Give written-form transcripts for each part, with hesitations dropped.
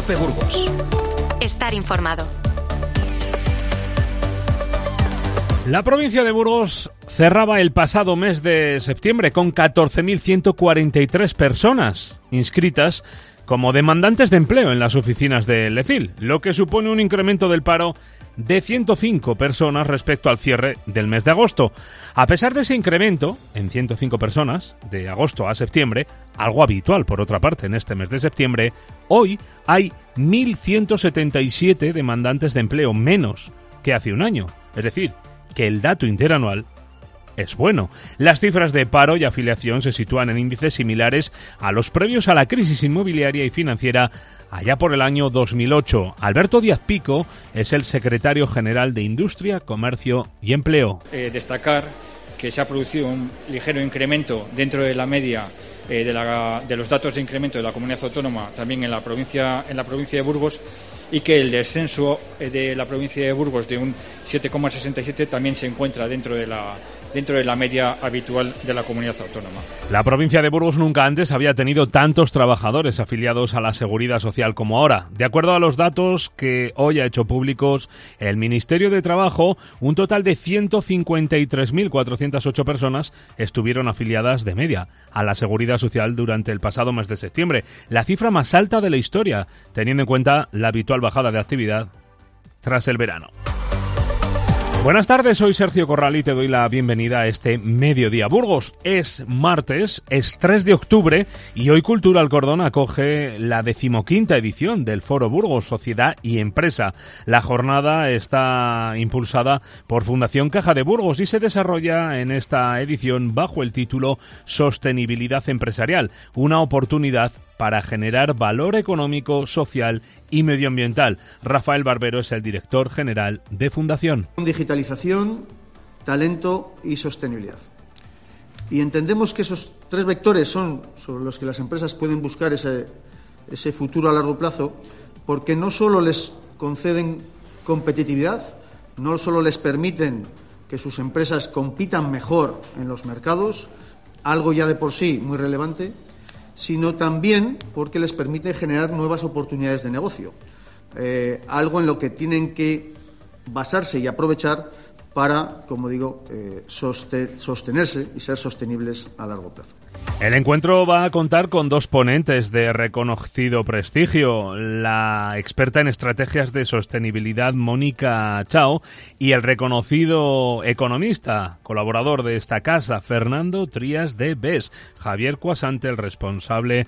COPE Burgos. Estar informado. La provincia de Burgos cerraba el pasado mes de septiembre con 14.143 personas inscritas como demandantes de empleo en las oficinas del ECIL, lo que supone un incremento del paro de 105 personas respecto al cierre del mes de agosto. A pesar de ese incremento en 105 personas de agosto a septiembre, algo habitual por otra parte en este mes de septiembre, hoy hay 1.177 demandantes de empleo menos que hace un año. Es decir, que el dato interanual es bueno. Las cifras de paro y afiliación se sitúan en índices similares a los previos a la crisis inmobiliaria y financiera allá por el año 2008. Alberto Díaz Pico es el secretario general de Industria, Comercio y Empleo. Destacar que se ha producido un ligero incremento dentro de la media de los datos de incremento de la comunidad autónoma, también en la provincia de Burgos, y que el descenso de la provincia de Burgos de un 7,67 también se encuentra dentro de la media habitual de la comunidad autónoma. La provincia de Burgos nunca antes había tenido tantos trabajadores afiliados a la Seguridad Social como ahora. De acuerdo a los datos que hoy ha hecho públicos el Ministerio de Trabajo, un total de 153.408 personas estuvieron afiliadas de media a la Seguridad Social durante el pasado mes de septiembre, la cifra más alta de la historia, teniendo en cuenta la habitual bajada de actividad tras el verano. Buenas tardes, soy Sergio Corral y te doy la bienvenida a este Mediodía Burgos. Es martes, es 3 de octubre y hoy Cultura Alcordón acoge la 15ª edición del Foro Burgos, Sociedad y Empresa. La jornada está impulsada por Fundación Caja de Burgos y se desarrolla en esta edición bajo el título Sostenibilidad Empresarial, una oportunidad para generar valor económico, social y medioambiental. Rafael Barbero es el director general de Fundación. Digitalización, talento y sostenibilidad. Y entendemos que esos tres vectores son sobre los que las empresas pueden buscar ese futuro a largo plazo, porque no solo les conceden competitividad, no solo les permiten que sus empresas compitan mejor en los mercados, algo ya de por sí muy relevante, sino también porque les permite generar nuevas oportunidades de negocio, algo en lo que tienen que basarse y aprovechar para, como digo, sostenerse y ser sostenibles a largo plazo. El encuentro va a contar con dos ponentes de reconocido prestigio, la experta en estrategias de sostenibilidad Mónica Chao y el reconocido economista, colaborador de esta casa, Fernando Trías de Bes. Javier Cuasante, el responsable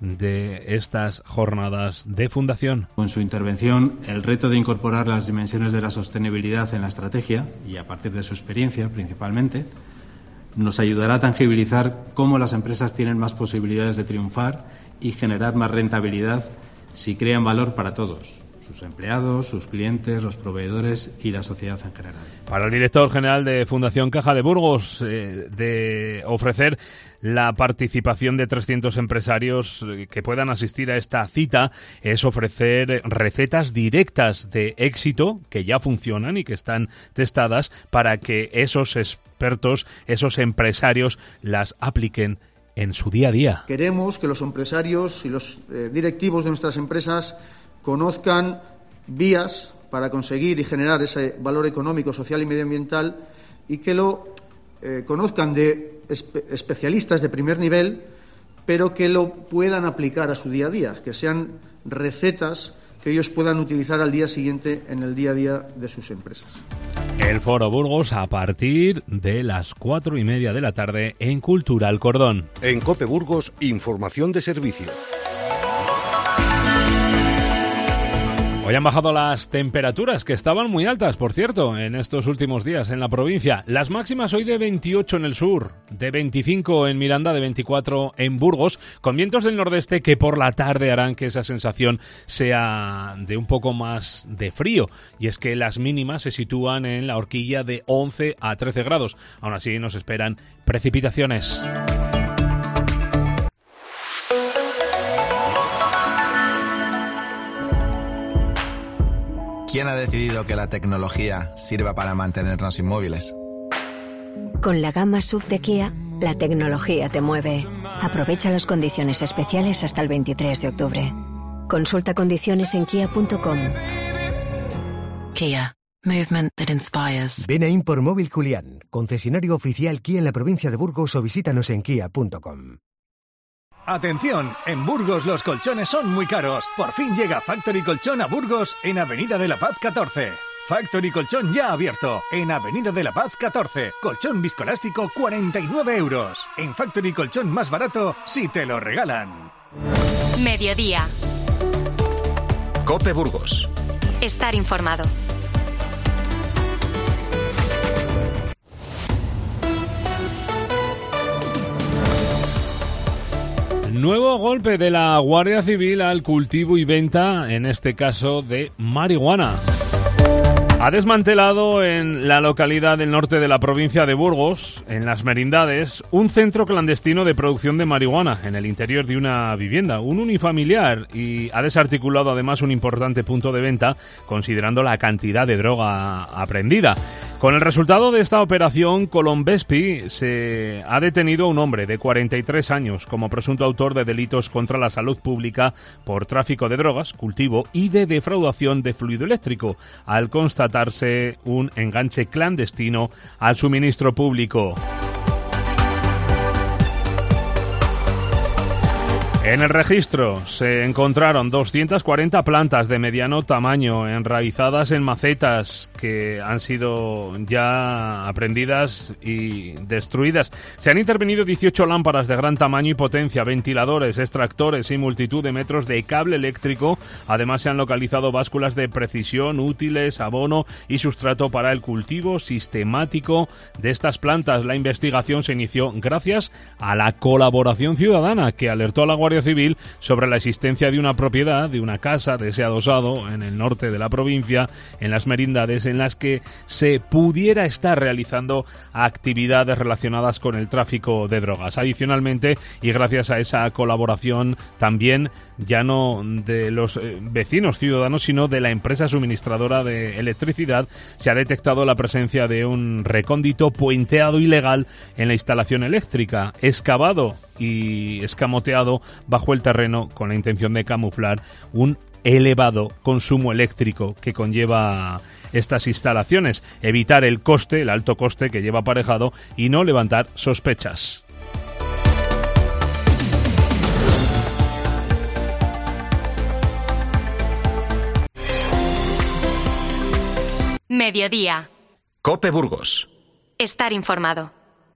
de estas jornadas de Fundación. Con su intervención, el reto de incorporar las dimensiones de la sostenibilidad en la estrategia, y a partir de su experiencia principalmente, nos ayudará a tangibilizar cómo las empresas tienen más posibilidades de triunfar y generar más rentabilidad si crean valor para todos, sus empleados, sus clientes, los proveedores y la sociedad en general. Para el director general de Fundación Caja de Burgos, de ofrecer la participación de 300 empresarios que puedan asistir a esta cita, es ofrecer recetas directas de éxito que ya funcionan y que están testadas para que esos expertos, esos empresarios las apliquen en su día a día. Queremos que los empresarios y los directivos de nuestras empresas conozcan vías para conseguir y generar ese valor económico, social y medioambiental, y que lo conozcan de especialistas de primer nivel, pero que lo puedan aplicar a su día a día, que sean recetas que ellos puedan utilizar al día siguiente en el día a día de sus empresas. El Foro Burgos a partir de las 4:30 de la tarde en Cultura Alcordón. En COPE Burgos, información de servicio. Hoy han bajado las temperaturas, que estaban muy altas, por cierto, en estos últimos días en la provincia. Las máximas hoy de 28 en el sur, de 25 en Miranda, de 24 en Burgos, con vientos del nordeste que por la tarde harán que esa sensación sea de un poco más de frío. Y es que las mínimas se sitúan en la horquilla de 11 a 13 grados. Aún así nos esperan precipitaciones. ¿Quién ha decidido que la tecnología sirva para mantenernos inmóviles? Con la gama SUV de Kia, la tecnología te mueve. Aprovecha las condiciones especiales hasta el 23 de octubre. Consulta condiciones en kia.com. Kia. Movement that inspires. Ven a Import Móvil Julián, concesionario oficial Kia en la provincia de Burgos, o visítanos en kia.com. Atención, en Burgos los colchones son muy caros. Por fin llega Factory Colchón a Burgos en Avenida de la Paz 14. Factory Colchón ya abierto en Avenida de la Paz 14. Colchón viscoelástico 49 €. En Factory Colchón más barato si te lo regalan. Mediodía. COPE Burgos. Estar informado. Nuevo golpe de la Guardia Civil al cultivo y venta, en este caso, de marihuana. Ha desmantelado en la localidad del norte de la provincia de Burgos, en Las Merindades, un centro clandestino de producción de marihuana en el interior de una vivienda, un unifamiliar, y ha desarticulado además un importante punto de venta, considerando la cantidad de droga aprehendida. Con el resultado de esta operación, Colombespi se ha detenido a un hombre de 43 años como presunto autor de delitos contra la salud pública por tráfico de drogas, cultivo y de defraudación de fluido eléctrico, al constatarse un enganche clandestino al suministro público. En el registro se encontraron 240 plantas de mediano tamaño enraizadas en macetas que han sido ya aprehendidas y destruidas. Se han intervenido 18 lámparas de gran tamaño y potencia, ventiladores, extractores y multitud de metros de cable eléctrico. Además se han localizado básculas de precisión, útiles, abono y sustrato para el cultivo sistemático de estas plantas. La investigación se inició gracias a la colaboración ciudadana que alertó a la Guardia Civil sobre la existencia de una propiedad, de una casa de ese adosado en el norte de la provincia, en Las Merindades, en las que se pudiera estar realizando actividades relacionadas con el tráfico de drogas. Adicionalmente, y gracias a esa colaboración también, ya no de los vecinos ciudadanos, sino de la empresa suministradora de electricidad, se ha detectado la presencia de un recóndito puenteado ilegal en la instalación eléctrica, excavado y escamoteado bajo el terreno con la intención de camuflar un elevado consumo eléctrico que conlleva estas instalaciones, evitar el alto coste que lleva aparejado y no levantar sospechas. Mediodía. COPE Burgos. Estar informado.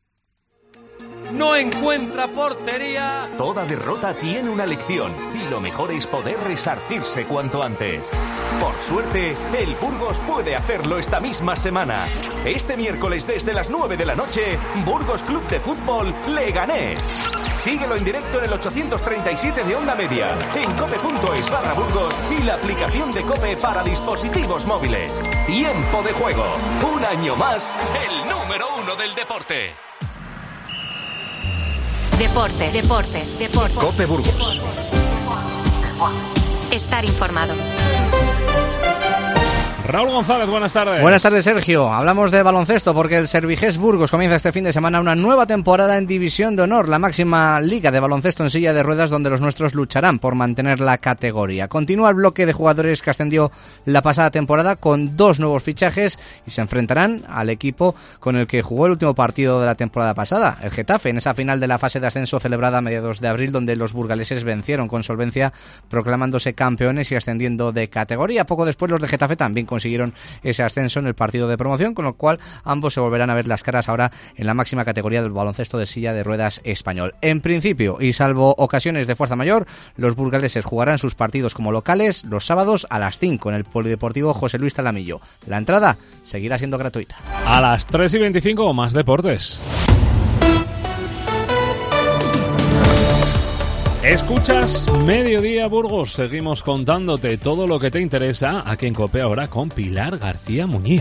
No encuentra portería. Toda derrota tiene una lección y lo mejor es poder resarcirse cuanto antes. Por suerte, el Burgos puede hacerlo esta misma semana. Este miércoles desde las 9 de la noche, Burgos Club de Fútbol Leganés. Síguelo en directo en el 837 de Onda Media, en cope.es/Burgos y la aplicación de COPE para dispositivos móviles. Tiempo de juego. Un año más, el número 1 del deporte. Deportes. COPE Burgos. Estar informado. Raúl González, buenas tardes. Buenas tardes, Sergio. Hablamos de baloncesto porque el Serviges Burgos comienza este fin de semana una nueva temporada en División de Honor, la máxima liga de baloncesto en silla de ruedas donde los nuestros lucharán por mantener la categoría. Continúa el bloque de jugadores que ascendió la pasada temporada con 2 nuevos fichajes y se enfrentarán al equipo con el que jugó el último partido de la temporada pasada, el Getafe, en esa final de la fase de ascenso celebrada a mediados de abril, donde los burgaleses vencieron con solvencia, proclamándose campeones y ascendiendo de categoría. Poco después los de Getafe también consiguieron ese ascenso en el partido de promoción, con lo cual ambos se volverán a ver las caras ahora en la máxima categoría del baloncesto de silla de ruedas español. En principio, y salvo ocasiones de fuerza mayor, los burgaleses jugarán sus partidos como locales los sábados a las 5 en el Polideportivo José Luis Talamillo. La entrada seguirá siendo gratuita. A las 3:25 más deportes. Escuchas Mediodía Burgos, seguimos contándote todo lo que te interesa aquí en COPE ahora con Pilar García Muñiz.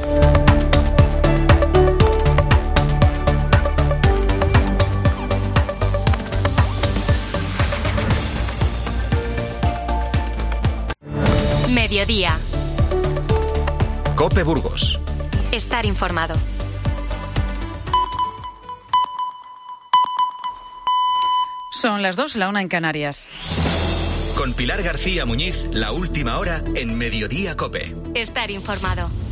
Mediodía. COPE Burgos. Estar informado. Son las 2, la 1 en Canarias. Con Pilar García Muñiz, la última hora en Mediodía COPE. Estar informado.